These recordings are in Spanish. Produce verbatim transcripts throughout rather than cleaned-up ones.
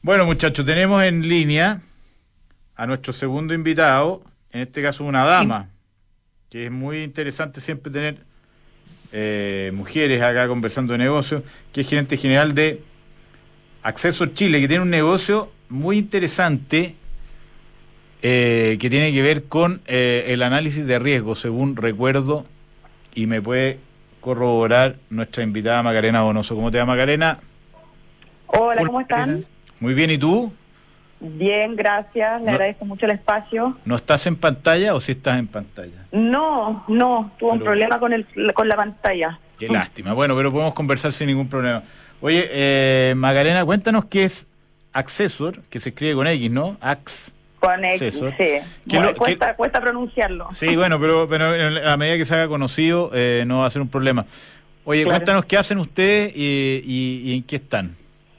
Bueno, muchachos, tenemos en línea a nuestro segundo invitado, en este caso una dama, que es muy interesante siempre tener eh, mujeres acá conversando de negocios, que es gerente general de Accessor Chile, que tiene un negocio muy interesante eh, que tiene que ver con eh, el análisis de riesgo, según recuerdo, y me puede corroborar nuestra invitada Macarena Bonoso. ¿Cómo te va, Macarena? Hola, ¿cómo están? Muy bien, ¿y tú? Bien, gracias, le no, agradezco mucho el espacio. ¿No estás en pantalla o sí estás en pantalla? No, no, tuve pero, un problema con el con la pantalla. Qué lástima, bueno, pero podemos conversar sin ningún problema. Oye, eh, Macarena, cuéntanos qué es Accessor, que se escribe con X, ¿no? Ax. Con X, sí. Bueno, lo, cuesta, que, cuesta pronunciarlo. Sí, bueno, pero, pero a medida que se haga conocido eh, no va a ser un problema. Oye, claro. Cuéntanos qué hacen ustedes y, y, y en qué están.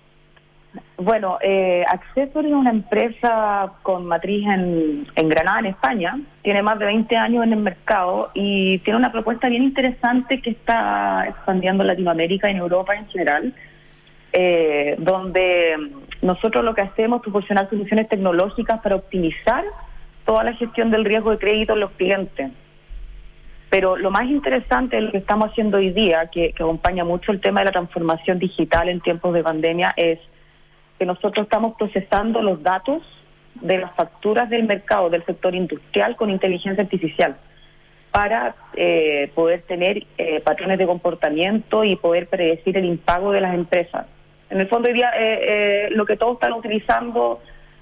Bueno, eh, Accessor es una empresa con matriz en, en Granada, en España. Tiene más de veinte años en el mercado y tiene una propuesta bien interesante que está expandiendo en Latinoamérica y en Europa en general, eh, donde nosotros lo que hacemos es proporcionar soluciones tecnológicas para optimizar toda la gestión del riesgo de crédito en los clientes. Pero lo más interesante de lo que estamos haciendo hoy día, que, que acompaña mucho el tema de la transformación digital en tiempos de pandemia, es que nosotros estamos procesando los datos de las facturas del mercado del sector industrial con inteligencia artificial para eh, poder tener eh, patrones de comportamiento y poder predecir el impago de las empresas. En el fondo hoy día eh, eh, lo que todos están utilizando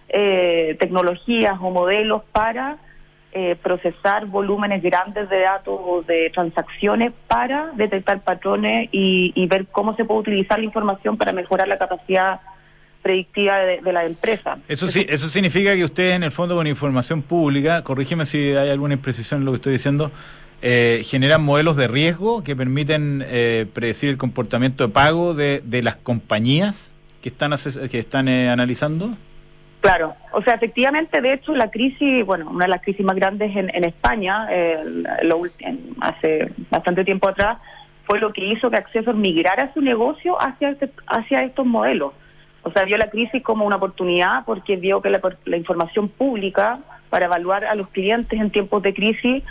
eh, tecnologías o modelos para eh, procesar volúmenes grandes de datos o de transacciones para detectar patrones y, y ver cómo se puede utilizar la información para mejorar la capacidad predictiva de, de la empresa. Eso sí, eso significa que ustedes en el fondo con información pública, corrígeme si hay alguna imprecisión en lo que estoy diciendo, eh, generan modelos de riesgo que permiten eh, predecir el comportamiento de pago de, de las compañías que están que están eh, analizando. Claro, o sea, efectivamente, de hecho, la crisis, bueno, una de las crisis más grandes en, en España, eh, lo, en, hace bastante tiempo atrás, fue lo que hizo que Accessor migrara su negocio hacia, este, hacia estos modelos. O sea, vio la crisis como una oportunidad porque vio que la, la información pública para evaluar a los clientes en tiempos de crisis,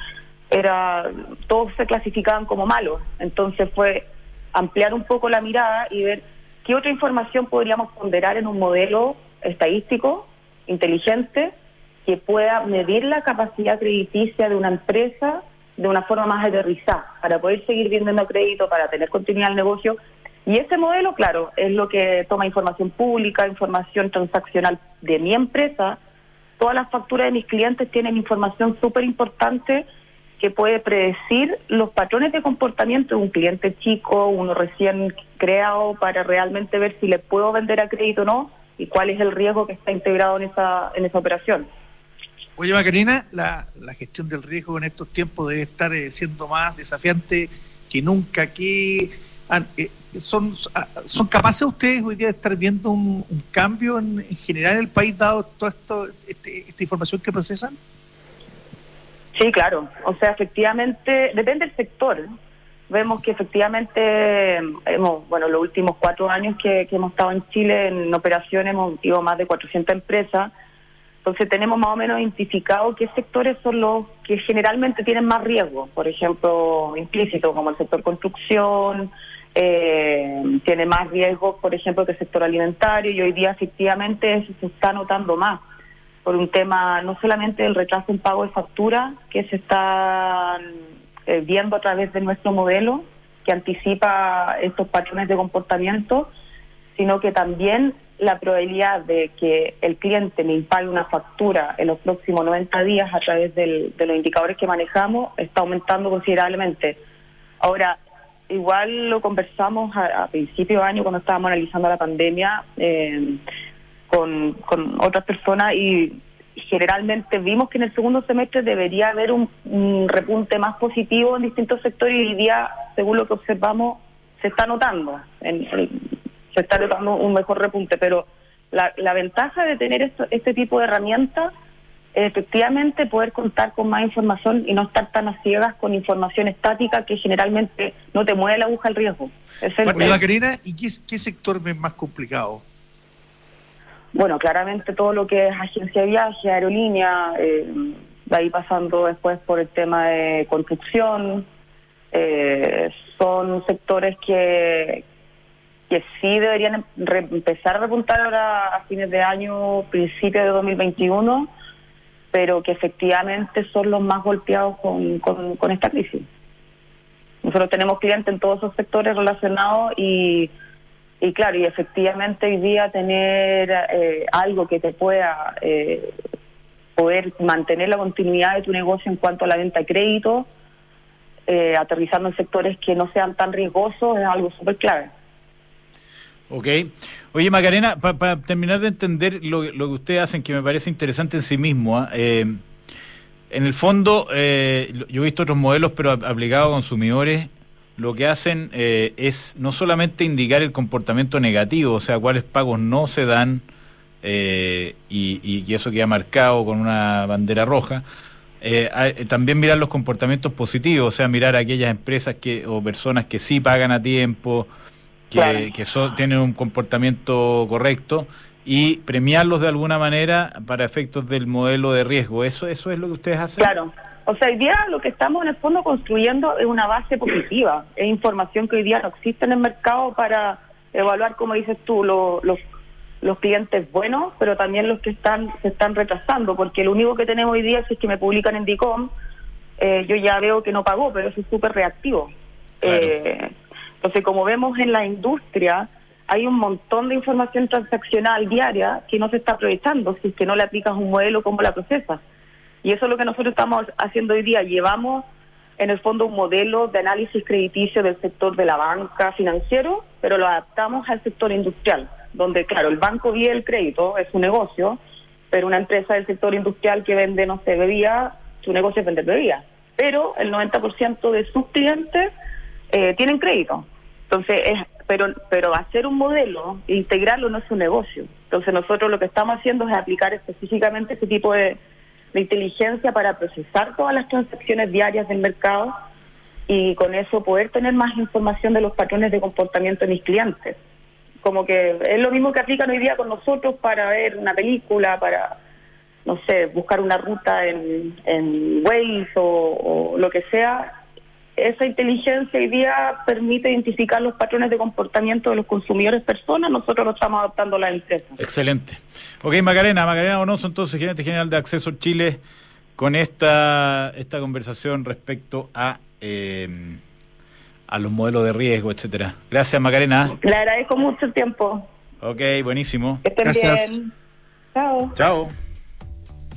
era todos se clasificaban como malos. Entonces fue ampliar un poco la mirada y ver qué otra información podríamos ponderar en un modelo estadístico, inteligente, que pueda medir la capacidad crediticia de una empresa de una forma más aterrizada, para poder seguir vendiendo crédito, para tener continuidad al negocio. Y ese modelo, claro, es lo que toma información pública, información transaccional de mi empresa. Todas las facturas de mis clientes tienen información súper importante que puede predecir los patrones de comportamiento de un cliente chico, uno recién creado, para realmente ver si le puedo vender a crédito o no y cuál es el riesgo que está integrado en esa en esa operación. Oye, Macarena, la, la gestión del riesgo en estos tiempos debe estar eh, siendo más desafiante que nunca. ¿Qué eh, son son capaces ustedes hoy día de estar viendo un, un cambio en, en general en el país, dado toda esto, este, esta información que procesan? Sí, claro. O sea, efectivamente, depende del sector. Vemos que efectivamente, hemos, bueno, los últimos cuatro años que, que hemos estado en Chile en operaciones, hemos ido más de cuatrocientas empresas. Entonces tenemos más o menos identificado qué sectores son los que generalmente tienen más riesgo. Por ejemplo, implícito, como el sector construcción, eh, tiene más riesgo, por ejemplo, que el sector alimentario, y hoy día efectivamente eso se está notando más por un tema no solamente del retraso en pago de factura que se está eh, viendo a través de nuestro modelo, que anticipa estos patrones de comportamiento, sino que también la probabilidad de que el cliente me impague una factura en los próximos noventa días a través del, de los indicadores que manejamos está aumentando considerablemente. Ahora, igual lo conversamos a, a principio de año cuando estábamos analizando la pandemia eh, con, con otras personas y generalmente vimos que en el segundo semestre debería haber un, un repunte más positivo en distintos sectores y hoy día, según lo que observamos, se está notando en, en se está notando un mejor repunte, pero la, la ventaja de tener esto, este tipo de herramientas es efectivamente poder contar con más información y no estar tan a ciegas con información estática que generalmente no te mueve la aguja al riesgo. Es el Oye, Macarena, ¿y qué, qué sector es más complicado? bueno, claramente todo lo que es agencia de viaje, aerolínea, eh, de ahí pasando después por el tema de construcción, eh, son sectores que, que sí deberían re- empezar a repuntar ahora a fines de año, principio de dos mil veintiuno, pero que efectivamente son los más golpeados con, con, con esta crisis. Nosotros tenemos clientes en todos esos sectores relacionados y, y claro, y efectivamente hoy día tener eh, algo que te pueda eh, poder mantener la continuidad de tu negocio en cuanto a la venta de crédito, eh, aterrizando en sectores que no sean tan riesgosos, es algo súper clave. Ok. Oye, Macarena, para pa terminar de entender lo, lo que ustedes hacen, que me parece interesante en sí mismo, ¿eh? Eh, en el fondo, eh, yo he visto otros modelos, pero aplicados a consumidores, lo que hacen eh, es no solamente indicar el comportamiento negativo, o sea, cuáles pagos no se dan, eh, y, y, y eso queda marcado con una bandera roja, eh, a, también mirar los comportamientos positivos, o sea, mirar a aquellas empresas que o personas que sí pagan a tiempo, que, claro. que son, tienen un comportamiento correcto, y premiarlos de alguna manera para efectos del modelo de riesgo. ¿Eso eso es lo que ustedes hacen? Claro. O sea, hoy día lo que estamos en el fondo construyendo es una base positiva. Es información que hoy día no existe en el mercado para evaluar, como dices tú, lo, los, los clientes buenos, pero también los que están se están retrasando, porque lo único que tenemos hoy día, si es que me publican en DICOM, eh, yo ya veo que no pagó, pero eso es súper reactivo. Claro. Eh, entonces, como vemos en la industria, hay un montón de información transaccional diaria que no se está aprovechando si es que no le aplicas un modelo como la procesas. Y eso es lo que nosotros estamos haciendo hoy día. Llevamos, en el fondo, un modelo de análisis crediticio del sector de la banca financiero, pero lo adaptamos al sector industrial, donde, claro, el banco vive el crédito, es su negocio, pero una empresa del sector industrial que vende, no sé, bebidas, su negocio es vender bebidas. Pero el noventa por ciento de sus clientes eh, tienen crédito. Entonces, es, pero pero hacer un modelo e integrarlo no es un negocio. Entonces, nosotros lo que estamos haciendo es aplicar específicamente ese tipo de, de inteligencia para procesar todas las transacciones diarias del mercado y con eso poder tener más información de los patrones de comportamiento de mis clientes. Como que es lo mismo que aplican hoy día con nosotros para ver una película, para, no sé, buscar una ruta en, en Waze o, o lo que sea. Esa inteligencia hoy día permite identificar los patrones de comportamiento de los consumidores personas, nosotros lo estamos adaptando a las empresas. Excelente. Ok, Macarena, Macarena Donoso, entonces, gerente general de Acceso Chile, con esta esta conversación respecto a eh, a los modelos de riesgo, etcétera. Gracias, Macarena. Le agradezco mucho el tiempo. Ok, buenísimo. Que estén Gracias. bien. Chao. Chao.